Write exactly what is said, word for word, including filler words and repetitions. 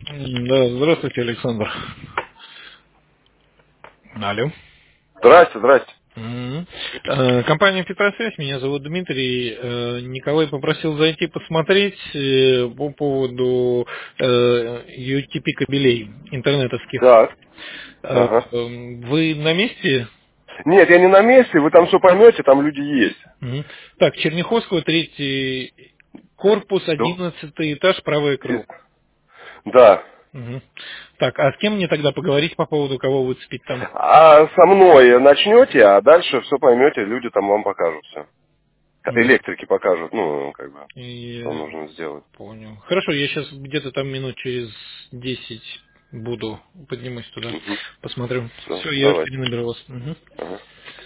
Да, здравствуйте, Александр. Алло. Здрасте, здрасте. Мгм. Э, Компания Петросвязь, меня зовут Дмитрий. Э, Николай попросил зайти посмотреть э, по поводу э, ю ти пи кабелей интернетовских. Так, Э, ага. эм, Вы на месте? Нет, я не на месте, вы там все поймете, там люди есть. Мгм. Так, Черняховского, третий корпус, Ну, одиннадцатый этаж, правое и- крыло. Да. Мгм. Так, а с кем мне тогда поговорить по поводу, кого выцепить там? А со мной начнете, а дальше все поймете, люди там вам покажут все. Электрики покажут, ну, как бы, что Я нужно сделать. понял. Хорошо, я сейчас где-то там минут через десять буду, поднимусь туда, Угу. посмотрю. Все, Все, я давайте. перенаберу вас. Мгм. Ага.